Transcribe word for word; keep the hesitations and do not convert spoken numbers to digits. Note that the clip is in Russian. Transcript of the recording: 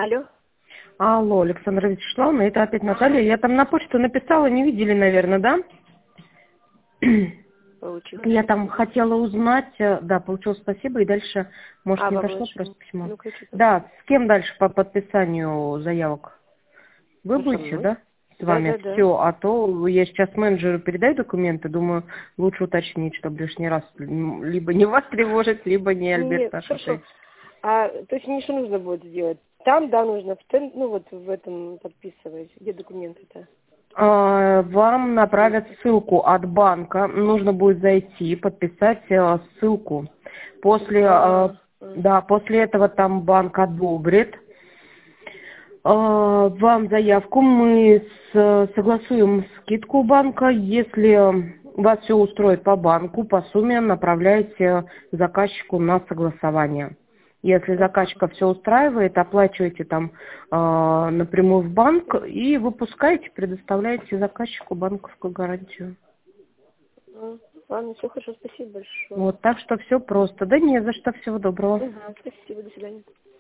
Алло. Алло, Александра Вячеславовна, это опять Наталья. Я там на почту написала, не видели, наверное, да? Получилось. Я там хотела узнать, э, да, получила спасибо, и дальше, может, А, не во дошло Влашине. просто письмо. Ну, ключи там. Да, с кем дальше по подписанию заявок? Вы Ну, со будете, мной. да? С Да, вами да, да. все, а то я сейчас менеджеру передаю документы, думаю, лучше уточнить, чтобы лишний раз м, либо не вас тревожить, либо не Нет, Альберта хорошо. Шатей. А, то есть мне что нужно будет сделать? Там, да, нужно, в тен- ну, вот в этом подписывать. Где документы-то? А, Вам направят ссылку от банка. Нужно будет зайти, подписать э, ссылку. После, э, А, а. да, после этого там банк одобрит э, вам заявку. Мы с- согласуем скидку банка. Если вас все устроит по банку, по сумме направляете заказчику на согласование. Если заказчика все устраивает, оплачиваете там э, напрямую в банк и выпускаете, предоставляете заказчику банковскую гарантию. А, ладно, все хорошо, спасибо большое. Вот, так что все просто. Да не за что, всего доброго. Угу, спасибо, до свидания.